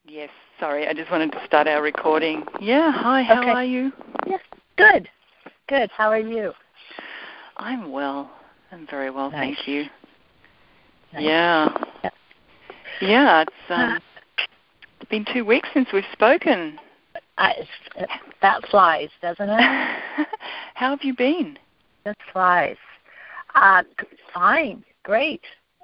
Yes, sorry, I just wanted to start our recording. Yeah, hi, how are you? Yes, good. Good, how are you? I'm well. I'm very well, Nice. thank you. Nice. Yeah. Yeah, it's been 2 weeks since we've spoken. That flies, doesn't it? How have you been? It flies. Fine, great.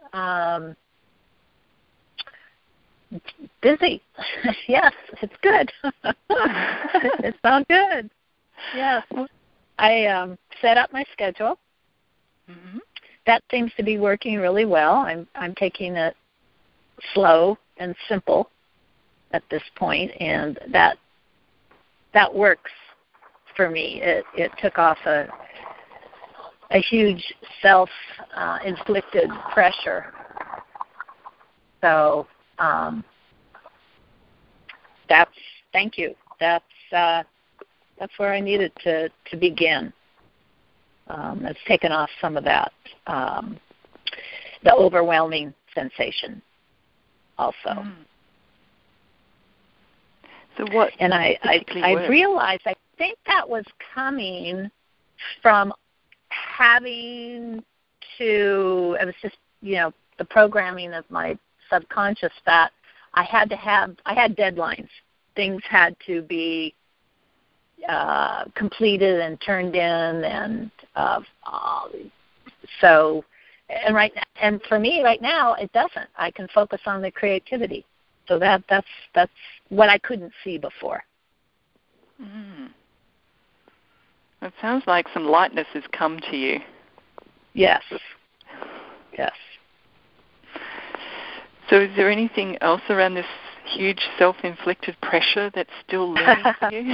Busy. Yes, it's good. It's all good. Yes. I set up my schedule. Mm-hmm. That seems to be working really well. I'm taking it slow and simple at this point, and that works for me. It took off a huge self-inflicted pressure. So thank you. That's where I needed to begin. It's taken off some of that, the overwhelming sensation also. Mm. So what? And I realized, I think that was coming from having to, it was just, the programming of my subconscious that I had deadlines. Things had to be completed and turned in, and so, and for me right now, it doesn't. I can focus on the creativity. So that's what I couldn't see before. Mm. It sounds like some lightness has come to you. Yes. Yes. So is there anything else around this huge self-inflicted pressure that's still looming for you?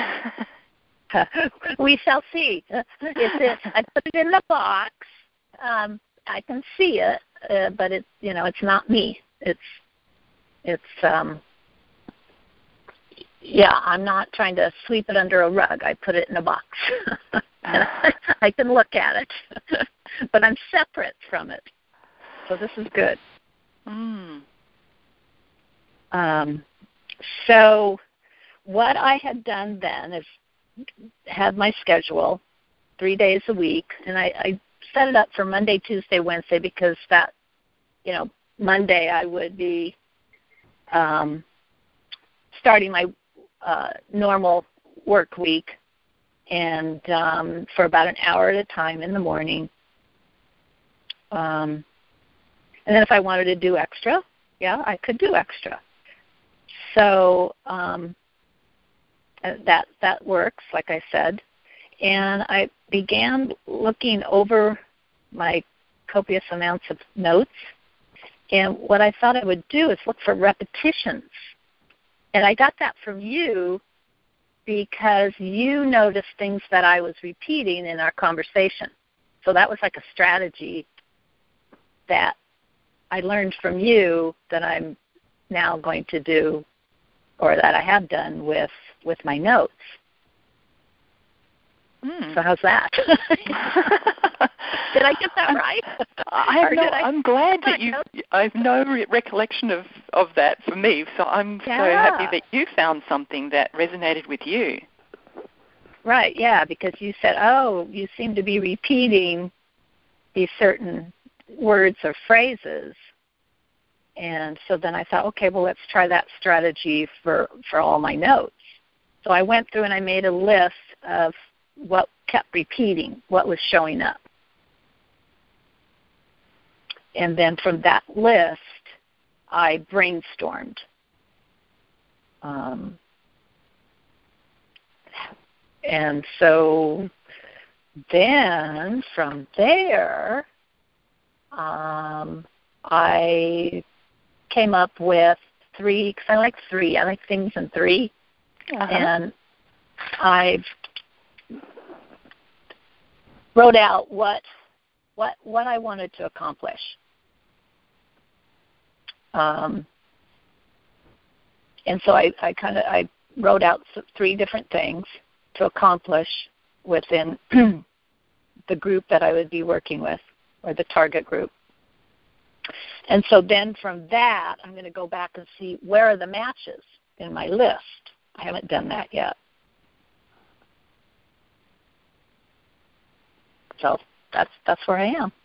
We shall see. I put it in the box. I can see it, but it's not me. I'm not trying to sweep it under a rug. I put it in a box. I can look at it, but I'm separate from it. So this is good. Mm. So what I had done then is had my schedule 3 days a week, and I set it up for Monday, Tuesday, Wednesday, because that, Monday I would be starting my normal work week, and for about an hour at a time in the morning. And then if I wanted to do extra, I could do extra. So that works, like I said. And I began looking over my copious amounts of notes. And what I thought I would do is look for repetitions. And I got that from you because you noticed things that I was repeating in our conversation. So that was like a strategy that I learned from you that I'm now going to do, or that I have done with my notes. So how's that? Did I get that right? I'm glad that I have no recollection of that for me. So I'm so happy that you found something that resonated with you. Right, because you said, you seem to be repeating these certain words or phrases. And so then I thought, okay, well, let's try that strategy for all my notes. So I went through and I made a list of what kept repeating, what was showing up. And then from that list, I brainstormed. And so then from there, I came up with 3, because I like 3. I like things in 3. And I wrote out what I wanted to accomplish. And so I wrote out 3 different things to accomplish within the group that I would be working with, or the target group. And so then from that, I'm going to go back and see where are the matches. in my list. I haven't done that yet. So that's where I am.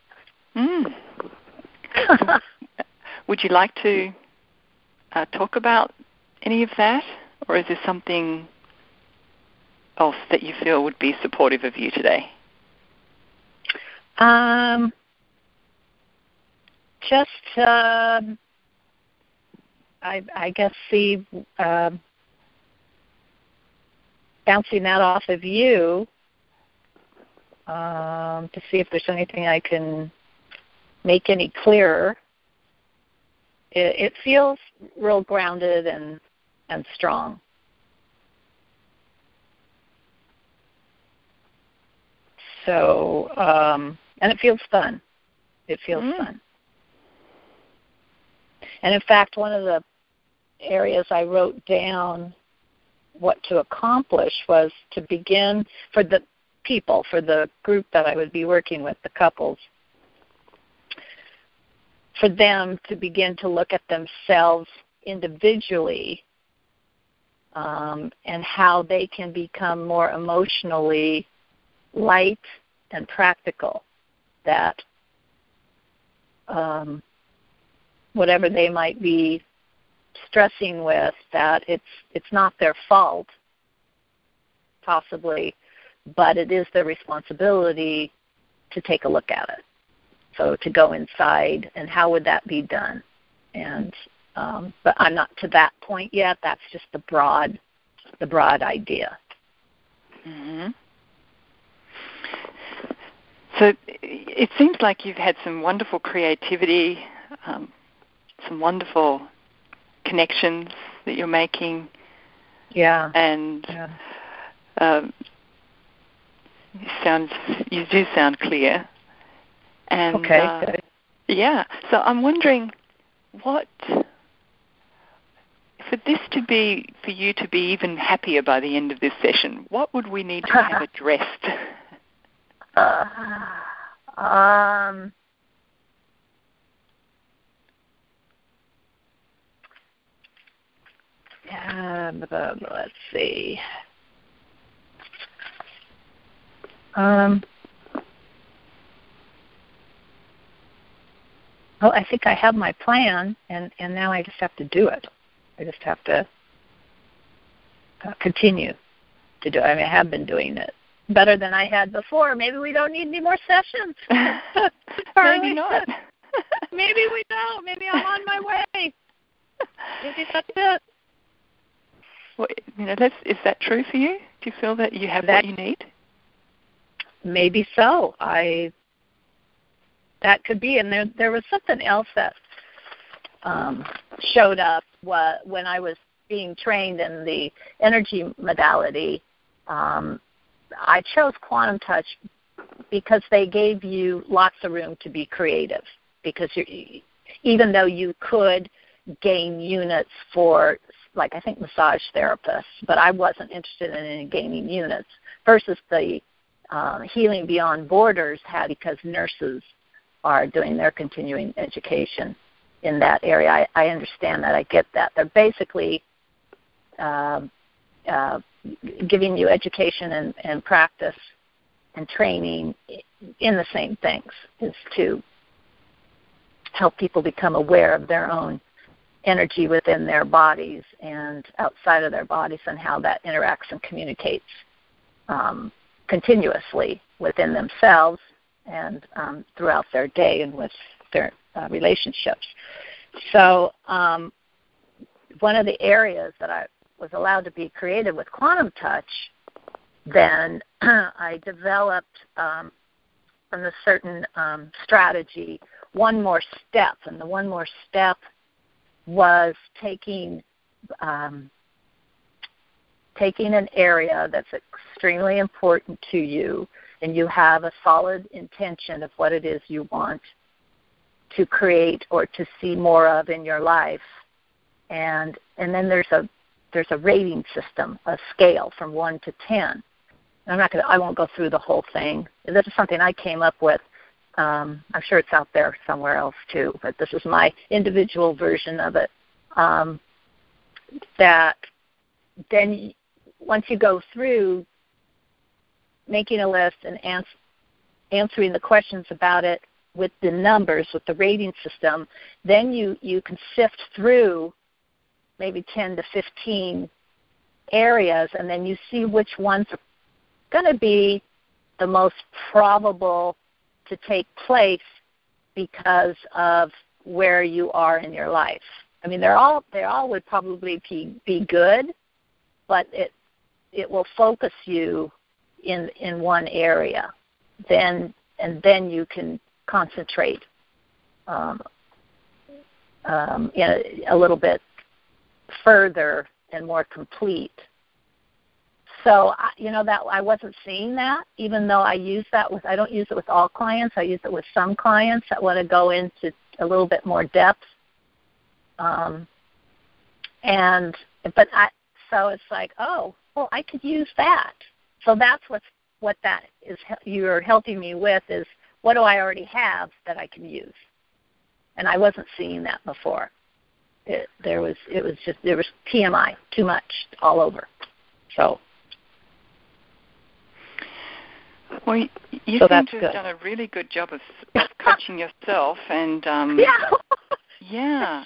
Would you like to talk about any of that, or is there something else that you feel would be supportive of you today? I guess bouncing that off of you to see if there's anything I can make any clearer. It feels real grounded and strong. So, and it feels fun. It feels fun. And in fact, one of the areas I wrote down what to accomplish was to begin for the people, for the group that I would be working with, the couples, for them to begin to look at themselves individually and how they can become more emotionally light and practical, that whatever they might be stressing with, that it's not their fault, possibly, but it is their responsibility to take a look at it. So to go inside, and how would that be done? And but I'm not to that point yet. That's just the broad idea. Mm-hmm. So it seems like you've had some wonderful creativity, some wonderful connections that you're making. Yeah. And you do sound clear. And okay. Good. Yeah. So I'm wondering, what for you to be even happier by the end of this session, what would we need to have addressed? Let's see. Well, I think I have my plan, and now I just have to do it. I just have to continue to do it. I mean, I have been doing it better than I had before. Maybe we don't need any more sessions. Maybe not. Maybe we don't. Maybe I'm on my way. Maybe that's it. Well, is that true for you? Do you feel that you have what you need? Maybe so. That could be. And there was something else that showed up when I was being trained in the energy modality. I chose Quantum Touch because they gave you lots of room to be creative. Because even though you could gain units for, like, I think massage therapists, but I wasn't interested in gaining units, versus the Healing Beyond Borders had, because nurses are doing their continuing education in that area. I understand that. I get that. They're basically giving you education and practice and training in the same things, is to help people become aware of their own energy within their bodies and outside of their bodies, and how that interacts and communicates continuously within themselves and throughout their day and with their relationships. So one of the areas that I was allowed to be creative with Quantum Touch, then I developed from a certain strategy one more step, and the one more step was taking an area that's extremely important to you, and you have a solid intention of what it is you want to create or to see more of in your life, and then there's a rating system, a scale from 1 to 10. I won't go through the whole thing. This is something I came up with. I'm sure it's out there somewhere else too, but this is my individual version of it. that then once you go through making a list and answering the questions about it with the numbers, with the rating system, then you can sift through maybe 10 to 15 areas, and then you see which ones are going to be the most probable to take place because of where you are in your life. I mean, they all would probably be good, but it will focus you in one area. Then you can concentrate a little bit further and more complete. So, that I wasn't seeing that, even though I use that I don't use it with all clients. I use it with some clients that want to go into a little bit more depth. So it's like, oh, well, I could use that. So that's what that is. You're helping me with is what do I already have that I can use, and I wasn't seeing that before. There was TMI, too much all over. So. Well, you seem to have done a really good job of coaching yourself, and yeah.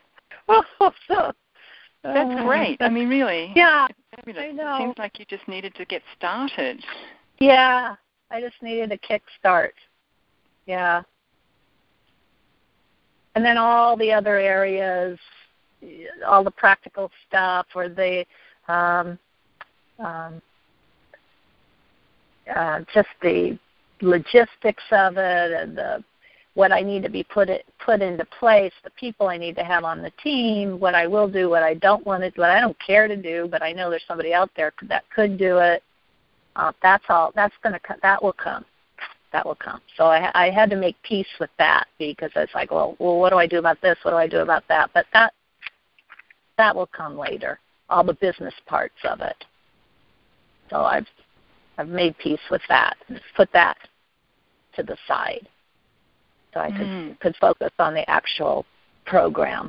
That's great. I mean, really. Yeah, I know. It seems like you just needed to get started. Yeah, I just needed a kick start. Yeah. And then all the other areas, all the practical stuff, or the just the logistics of it, and what I need to be put into place, the people I need to have on the team, what I will do, what I don't want to do, what I don't care to do, but I know there's somebody out there that could do it. That's all. That will come. That will come. So I had to make peace with that, because it's like, well, what do I do about this? What do I do about that? But that will come later. All the business parts of it. So I've made peace with that. Put that to the side, so I could focus on the actual program.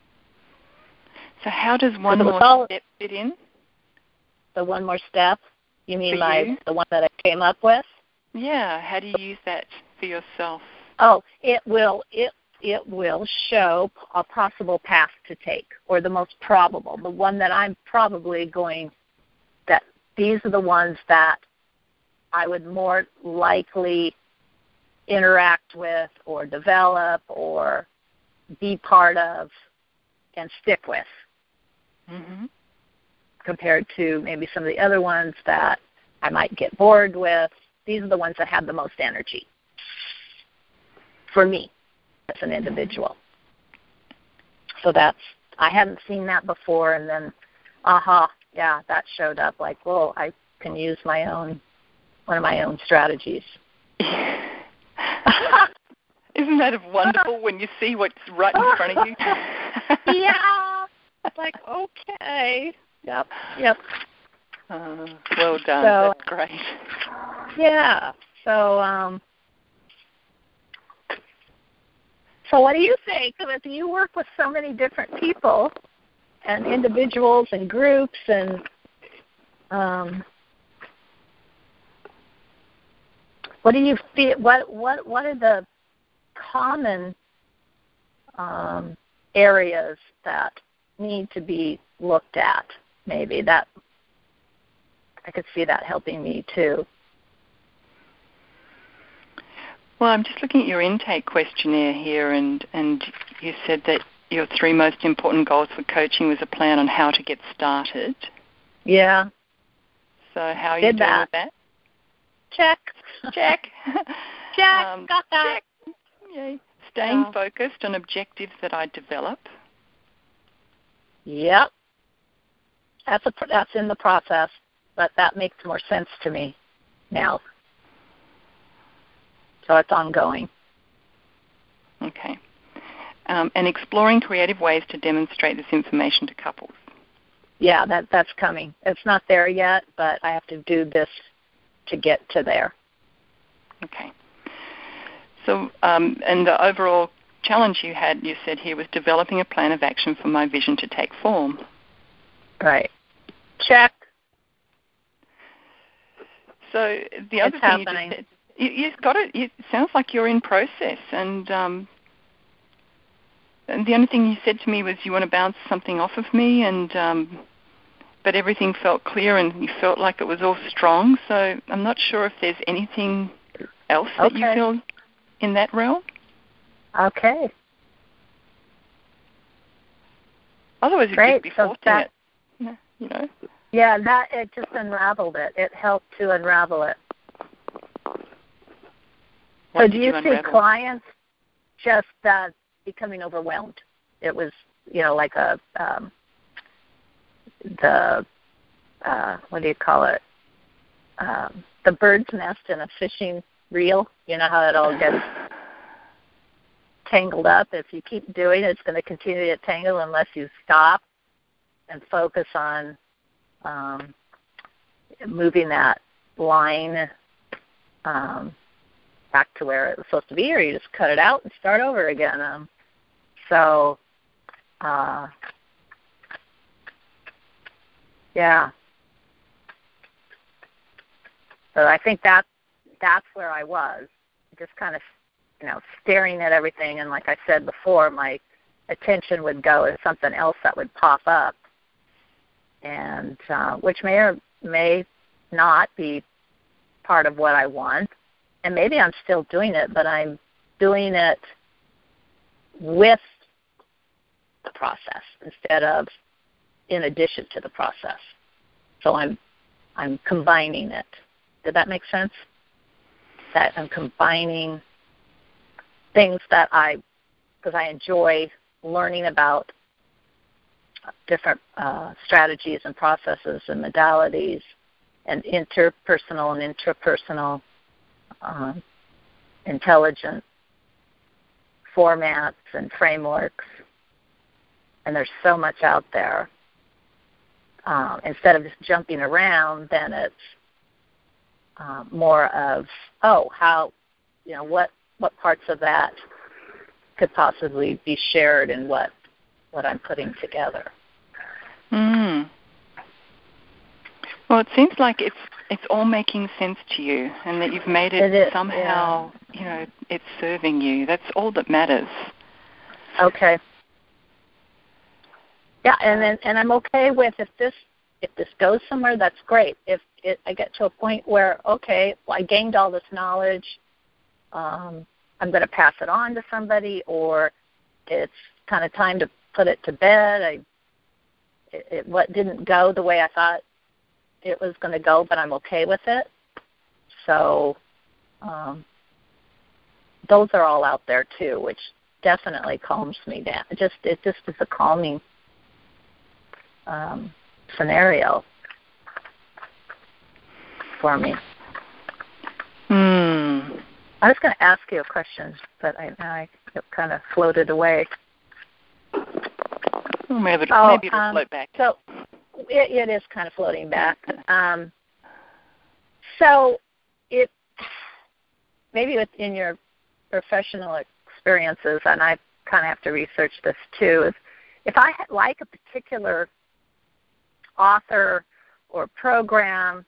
So how does one more step fit in? The one more step? You mean the one that I came up with? Yeah. How do you use that for yourself? Oh, it will show a possible path to take, or the most probable, the one that I'm probably going, that these are the ones that I would more likely interact with or develop or be part of and stick with, compared to maybe some of the other ones that I might get bored with. These are the ones that have the most energy for me as an individual. So I hadn't seen that before, and then, yeah, that showed up like, whoa, I can use one of my own strategies. Isn't that wonderful when you see what's right in front of you? Yeah. It's like, okay. Yep. Well done. That's great. Yeah. So what do you think? Because you work with so many different people and individuals and groups, and what do you feel? What are the common areas that need to be looked at? Maybe that I could see that helping me too. Well, I'm just looking at your intake questionnaire here, and you said that your 3 most important goals for coaching was a plan on how to get started. Yeah. So how are you doing with that? Check. Check. Got that. Check. Yay. Staying focused on objectives that I develop. Yep. That's in the process, but that makes more sense to me now. So it's ongoing. Okay. And exploring creative ways to demonstrate this information to couples. Yeah, that's coming. It's not there yet, but I have to do this to get to there. Okay. So, and the overall challenge you said here was developing a plan of action for my vision to take form. Right. Check. So the other It's thing happening. you just said, you've got it. It sounds like you're in process, and the only thing you said to me was you want to bounce something off of me, and but everything felt clear, and you felt like it was all strong. So I'm not sure if there's anything else that you feel in that realm. Okay. Otherwise, you'd just be forcing it. You know. Yeah, that it just unraveled it. It helped to unravel it. So do you see clients just becoming overwhelmed? It was, like what do you call it? The bird's nest in a fishing reel. You know how it all gets tangled up? If you keep doing it, it's going to continue to get tangled unless you stop and focus on moving that line back to where it was supposed to be, or you just cut it out and start over again. Yeah. So I think that's where I was, just kind of, staring at everything. And like I said before, my attention would go to something else that would pop up, and which may or may not be part of what I want. And maybe I'm still doing it, but I'm doing it with the process instead of in addition to the process. So I'm combining it. Did that make sense? That I'm combining things that because I enjoy learning about different strategies and processes and modalities and interpersonal and intrapersonal intelligent formats and frameworks. And there's so much out there. Instead of just jumping around, then it's more of, how, what parts of that could possibly be shared in what I'm putting together. Mm. Well, it seems like it's all making sense to you, and that you've made it somehow, it's serving you. That's all that matters. Okay. Yeah, and I'm okay with if this goes somewhere, that's great. If I get to a point where, I gained all this knowledge, I'm going to pass it on to somebody, or it's kind of time to put it to bed. What didn't go the way I thought it was going to go, but I'm okay with it. So those are all out there too, which definitely calms me down. It just is a calming scenario for me. I was going to ask you a question, but I kind of floated away. Well, maybe it'll float back. So it is kind of floating back. So it maybe within your professional experiences, and I kind of have to research this too, if I like a particular author or program,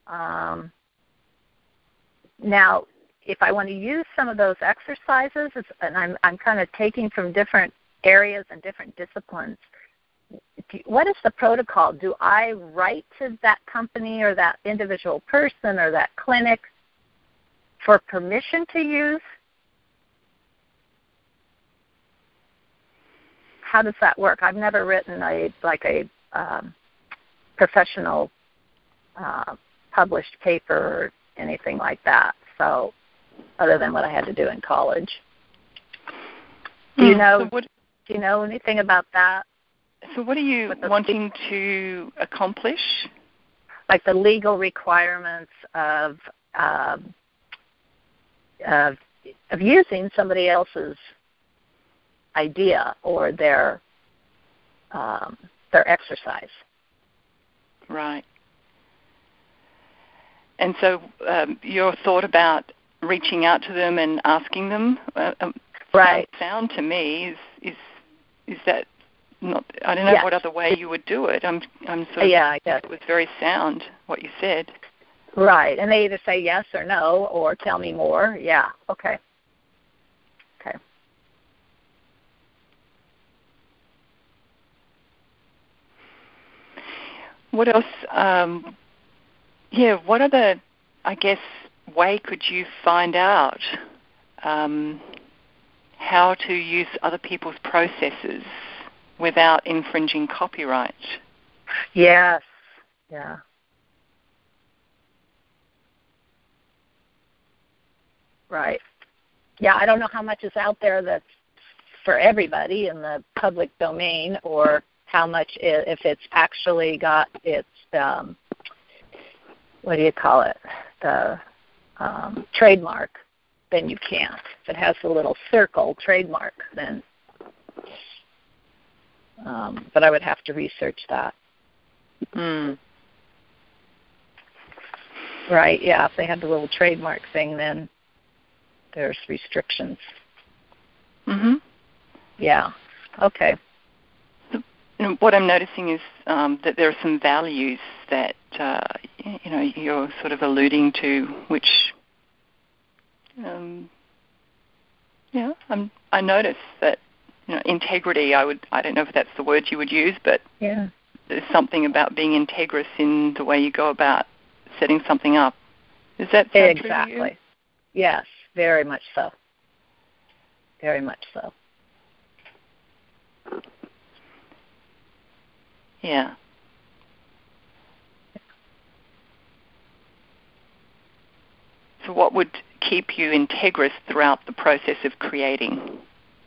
now if I want to use some of those exercises, and I'm kind of taking from different areas and different disciplines, what is the protocol? Do I write to that company or that individual person or that clinic for permission to use? How does that work? I've never written a professional published paper or anything like that, so other than what I had to do in college. Do you know anything about that? So what are you wanting to accomplish? Like the legal requirements of using somebody else's idea or their exercise. Right. And so your thought about reaching out to them and asking them, right? Sound to me is that I don't know Yes. what other way you would do it. I'm sort of, Yeah, I guess. it was very sound what you said. Right, and they either say yes or no or tell me more. Yeah, okay. Okay. What else? What other, I guess, way could you find out how to use other people's processes without infringing copyright? Yes. Yeah. Right. Yeah, I don't know how much is out there that's for everybody in the public domain, or how much if it's actually got its what do you call it, the trademark, then you can't. If it has a little circle trademark, then but I would have to research that. Right, yeah, if they have the little trademark thing, then there's restrictions. Yeah, okay. What I'm noticing is that there are some values that you're sort of alluding to, which I notice that integrity. I don't know if that's the word you would use, but yeah, there's something about being integrous in the way you go about setting something up. Is that so exactly? True to you? Yes, very much so. Very much so. Yeah. So what would keep you integrous throughout the process of creating?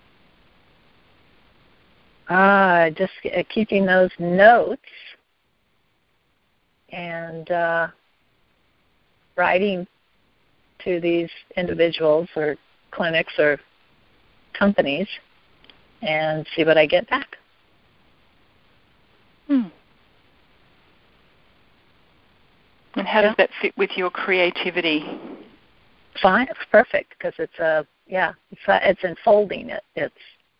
Just keeping those notes and writing to these individuals or clinics or companies and see what I get back. And how does that fit with your creativity? Fine, it's perfect because it's unfolding it. It's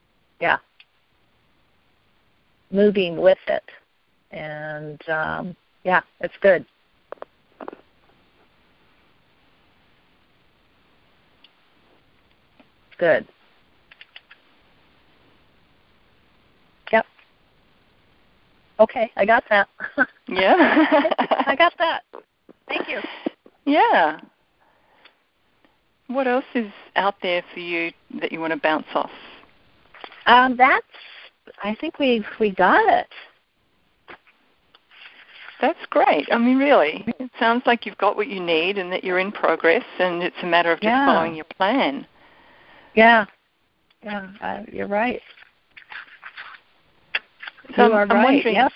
moving with it, and it's good. Good. Yep. Okay, I got that. Yeah. I got that. Thank you. Yeah. What else is out there for you that you want to bounce off? I think we got it. That's great. I mean, really, it sounds like you've got what you need and that you're in progress, and it's a matter of just following your plan. Yeah. You're right. So you are right. Yes.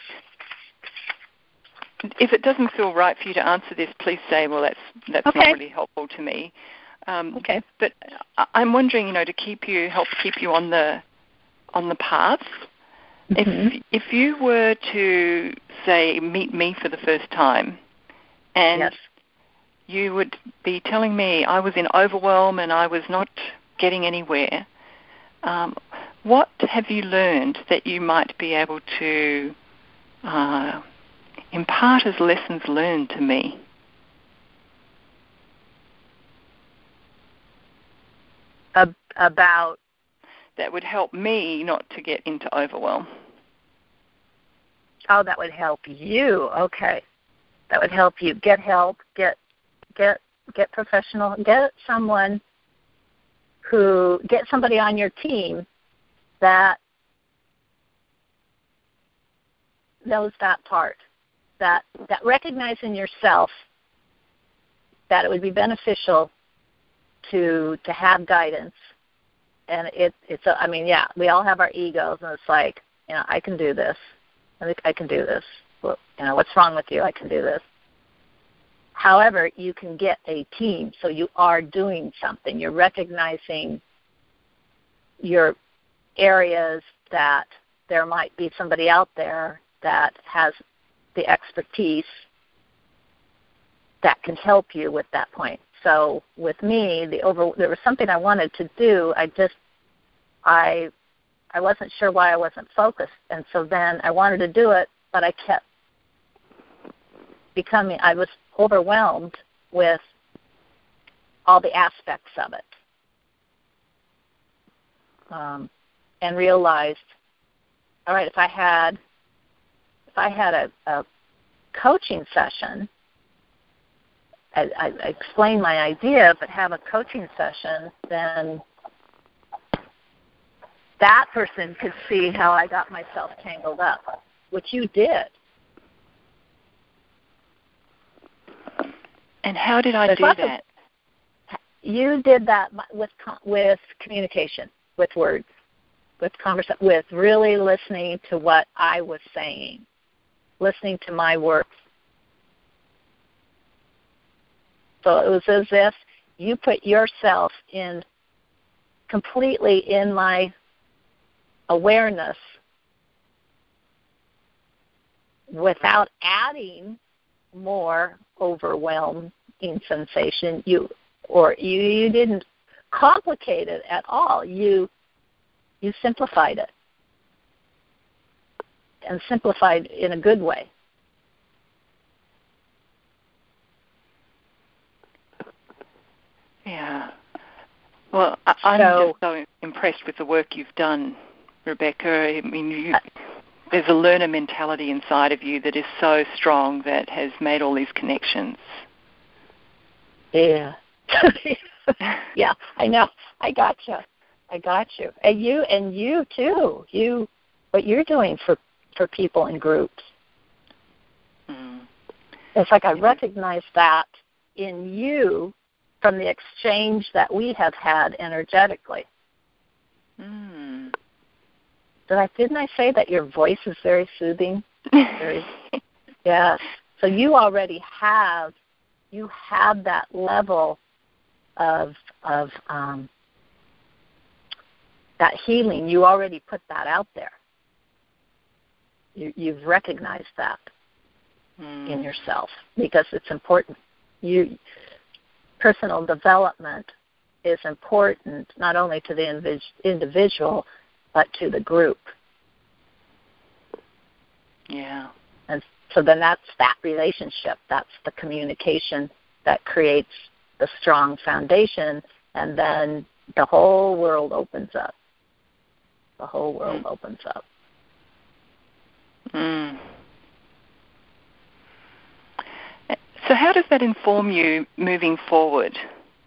If it doesn't feel right for you to answer this, please say, well, that's okay. Not really helpful to me. Okay. But I'm wondering, to help keep you on the path. Mm-hmm. If you were to, say, meet me for the first time, and you would be telling me I was in overwhelm and I was not getting anywhere, what have you learned that you might be able to impart as lessons learned to me? About? That would help me not to get into overwhelm. Oh, that would help you. Okay. That would help you get help, get professional, get somebody on your team that knows that part, that recognize in yourself that it would be beneficial to have guidance. And we all have our egos, and it's like, I can do this. I think I can do this. Well, what's wrong with you? I can do this. However, you can get a team, so you are doing something. You're recognizing your areas that there might be somebody out there that has the expertise that can help you with that point. So with me, there was something I wanted to do. I I wasn't sure why I wasn't focused. And so then I wanted to do it, but I kept I was overwhelmed with all the aspects of it. And realized, all right, if I had a coaching session, I explain my idea, but have a coaching session, then that person could see how I got myself tangled up, which you did. And how did I do that? You did that with communication, with words, with really listening to what I was saying, listening to my words. So it was as if you put yourself completely in my awareness without adding more overwhelming sensation. You didn't complicate it at all. You simplified it, and simplified in a good way. Yeah. Well, I'm just so impressed with the work you've done, Rebecca. I mean, there's a learner mentality inside of you that is so strong that has made all these connections. Yeah. Yeah, I know. I got you. And you too. What you're doing for people in groups. Mm. It's like I recognize that in you from the exchange that we have had energetically. Mm. Didn't I say that your voice is very soothing? Yes. So you already have that level of that healing. You already put that out there. You've recognized that in yourself because it's important. Personal development is important not only to the individual but to the group. Yeah. And so then that's that relationship. That's the communication that creates the strong foundation, and then the whole world opens up. The whole world opens up. Mm. So how does that inform you moving forward?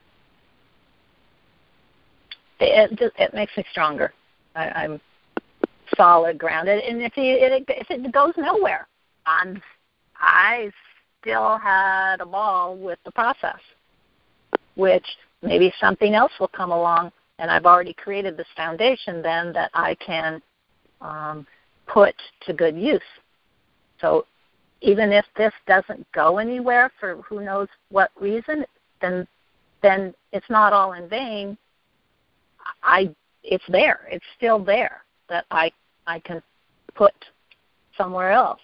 It makes me stronger. I'm solid, grounded, and if it goes nowhere, I still had a ball with the process, which maybe something else will come along, and I've already created this foundation then that I can put to good use. So even if this doesn't go anywhere for who knows what reason, then it's not all in vain. It's there. It's still there that I can put somewhere else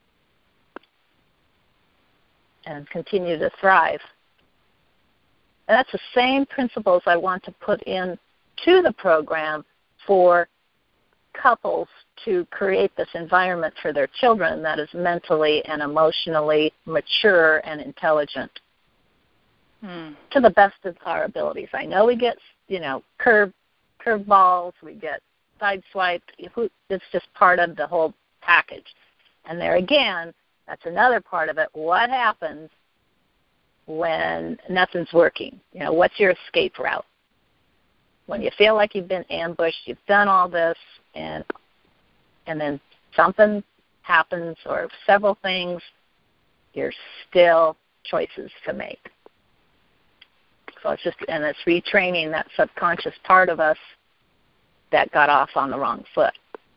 and continue to thrive. And that's the same principles I want to put in to the program for couples to create this environment for their children that is mentally and emotionally mature and intelligent to the best of our abilities. I know we get, curveballs, we get sideswiped. It's just part of the whole package. And there again, that's another part of it. What happens when nothing's working? What's your escape route? When you feel like you've been ambushed, you've done all this, and then something happens or several things, there's still choices to make. So it's retraining that subconscious part of us that got off on the wrong foot.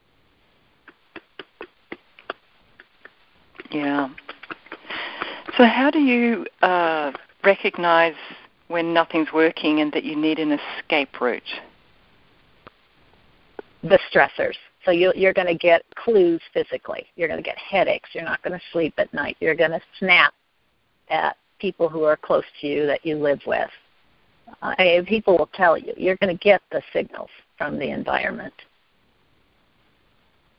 Yeah. So how do you recognize when nothing's working and that you need an escape route? The stressors. So you're going to get clues physically. You're going to get headaches. You're not going to sleep at night. You're going to snap at people who are close to you that you live with. People will tell you. You're going to get the signals from the environment.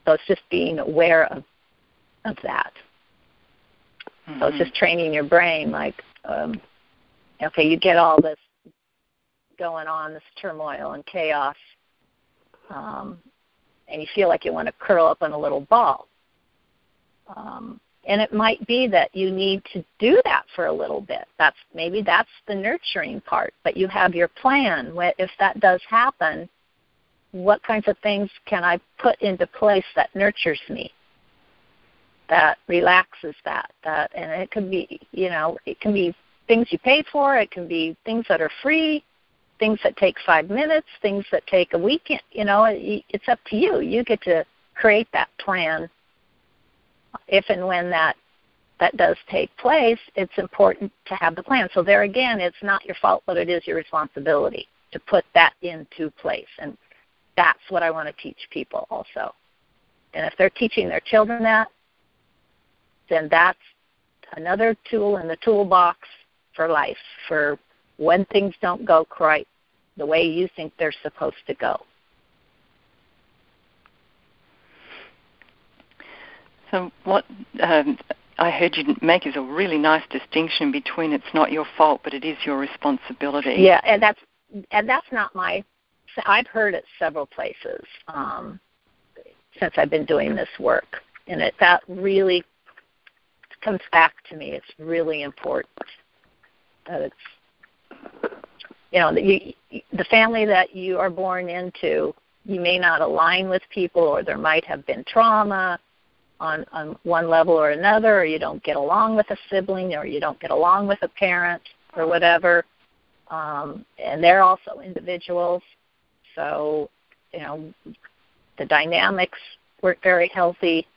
So it's just being aware of that. Mm-hmm. So it's just training your brain, like, okay, you get all this going on, this turmoil and chaos, and you feel like you want to curl up in a little ball. And it might be that you need to do that for a little bit. Maybe that's the nurturing part, but you have your plan. If that does happen, what kinds of things can I put into place that nurtures me, that relaxes that, and it can be, it can be things you pay for, it can be things that are free, things that take 5 minutes, things that take a weekend. It's up to you. You get to create that plan. If and when that does take place, it's important to have the plan. So there again, it's not your fault, but it is your responsibility to put that into place. And that's what I want to teach people also. And if they're teaching their children that, then that's another tool in the toolbox for life, for when things don't go quite the way you think they're supposed to go. So what I heard you make is a really nice distinction between it's not your fault, but it is your responsibility. Yeah, and that's not I've heard it several places since I've been doing this work, and that really comes back to me. It's really important that it's, the family that you are born into, you may not align with people, or there might have been trauma on one level or another, or you don't get along with a sibling, or you don't get along with a parent, or whatever. And they're also individuals. So, the dynamics weren't very healthy.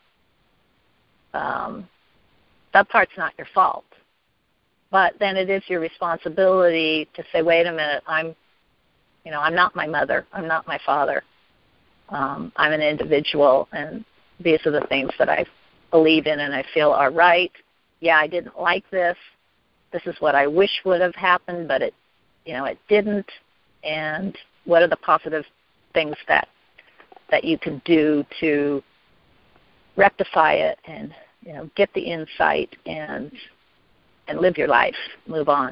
That part's not your fault. But then it is your responsibility to say, wait a minute, I'm not my mother. I'm not my father. I'm an individual, and these are the things that I believe in and I feel are right. Yeah, I didn't like this. This is what I wish would have happened, but it didn't. And what are the positive things that you can do to rectify it and get the insight and live your life, move on.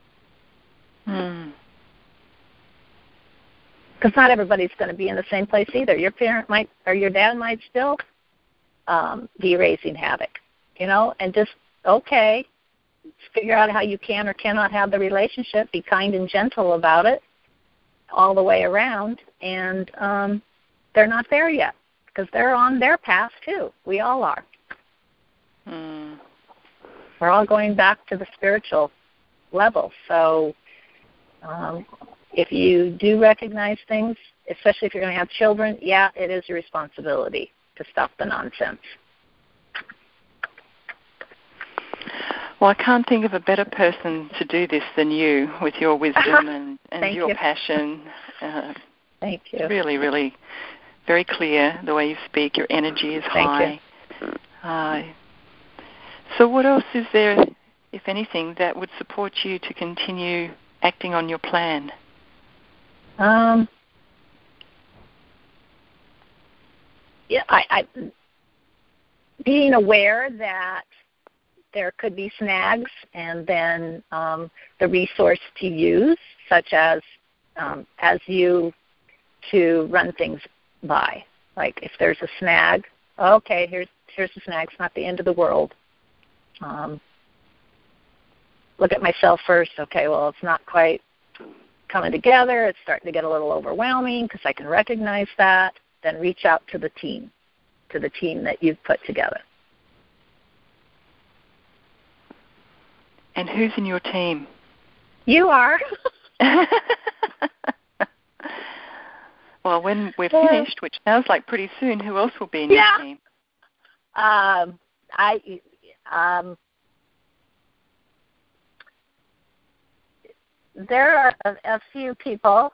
Because not everybody's going to be in the same place either. Your parent might, or your dad might still be raising havoc, and just, okay, figure out how you can or cannot have the relationship, be kind and gentle about it all the way around, and they're not there yet because they're on their path too. We all are. We're all going back to the spiritual level. So if you do recognize things, especially if you're going to have children, yeah, it is your responsibility to stop the nonsense. Well, I can't think of a better person to do this than you, with your wisdom and your passion. Thank you. Really, really very clear the way you speak. Your energy is high. So what else is there, if anything, that would support you to continue acting on your plan? I being aware that there could be snags, and then the resource to use, such as you to run things by. Like if there's a snag, okay, here's the snag. It's not the end of the world. Look at myself first. Okay, well, it's not quite coming together. It's starting to get a little overwhelming because I can recognize that. Then reach out to the team that you've put together. And who's in your team? You are. Well, when we're finished, which sounds like pretty soon, who else will be in your team? There are a few people,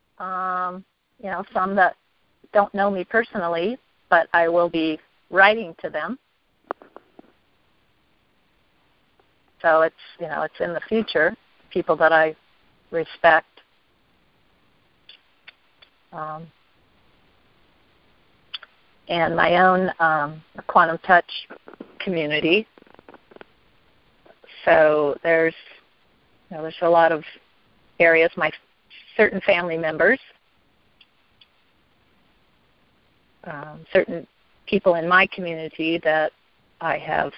some that don't know me personally, but I will be writing to them. So it's in the future, people that I respect. and my own quantum touch community. So there's a lot of areas, my certain family members, certain people in my community that I have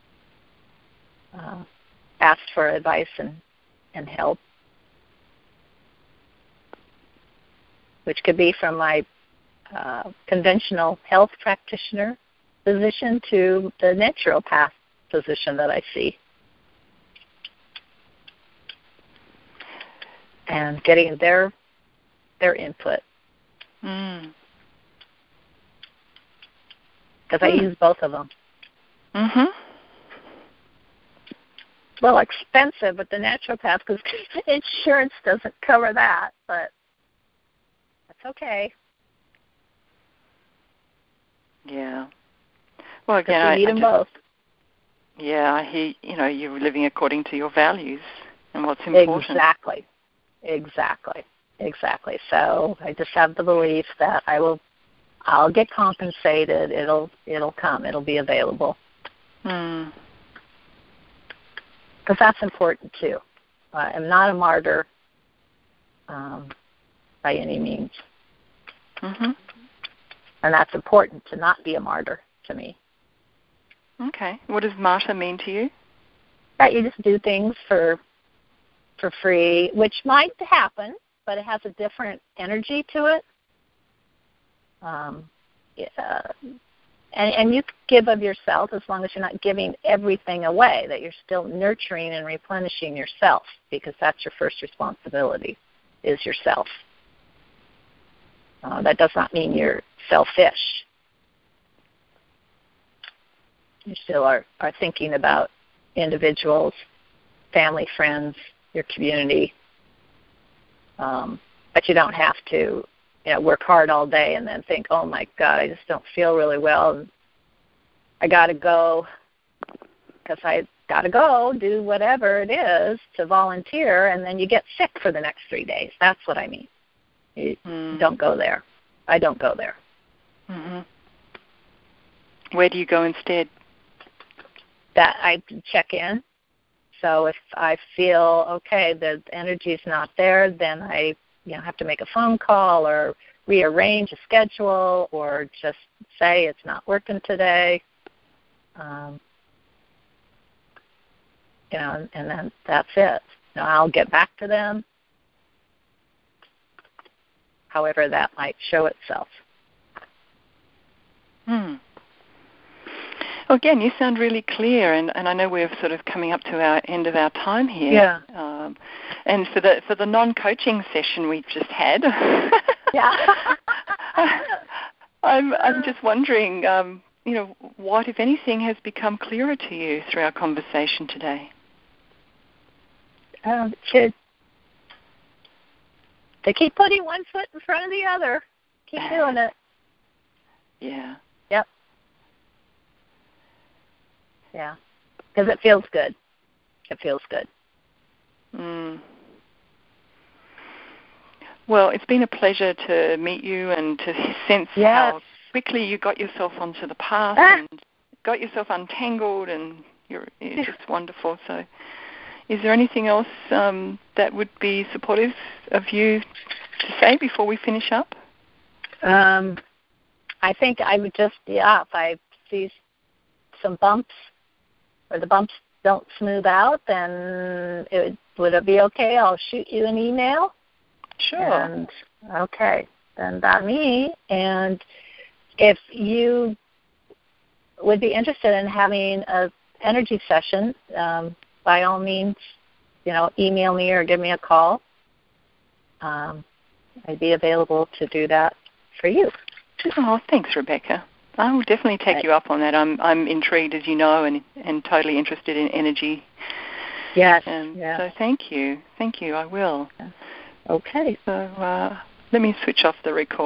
asked for advice and help, which could be from my conventional health practitioner position to the naturopath position that I see. And getting their input. Because I use both of them. Mm-hmm. Well, expensive with the naturopath because insurance doesn't cover that, but that's okay. Yeah. Well, again, you need them both. Yeah, I hear, you're living according to your values and what's important. Exactly. So I just have the belief that I'll get compensated. It'll come. It'll be available. Because that's important too. I'm not a martyr by any means. Mm-hmm. And that's important to not be a martyr to me. Okay. What does martyr mean to you? That you just do things for free, which might happen, but it has a different energy to it. And you give of yourself as long as you're not giving everything away, that you're still nurturing and replenishing yourself, because that's your first responsibility, is yourself. That does not mean you're selfish. You still are thinking about individuals, family, friends, your community. But you don't have to, work hard all day and then think, oh my God, I just don't feel really well. I got to go because I got to go do whatever it is to volunteer, and then you get sick for the next 3 days. That's what I mean. You don't go there. I don't go there. Mm-hmm. Where do you go instead? That I check in. So if I feel, okay, the energy's not there, then I have to make a phone call or rearrange a schedule or just say it's not working today. And then that's it. I'll get back to them, however that might show itself. Well, again, you sound really clear, and I know we're sort of coming up to our end of our time here. Yeah. And for the non-coaching session we've just had, I'm just wondering, what, if anything, has become clearer to you through our conversation today? To keep putting one foot in front of the other. Keep doing it. Yeah. Yep. Yeah. Because it feels good. It feels good. Well, it's been a pleasure to meet you and to sense how quickly you got yourself onto the path and got yourself untangled, and it's just wonderful. So is there anything else that would be supportive of you to say before we finish up? I think I would just, if I see some bumps or the bumps don't smooth out, then would it be okay? I'll shoot you an email. Sure. And, okay, then that's me. And if you would be interested in having an energy session, by all means, email me or give me a call. I'd be available to do that for you. Oh, thanks, Rebecca. I will definitely take you up on that. I'm intrigued, as you know, and totally interested in energy. Yes. So thank you. I will. Okay. So let me switch off the record.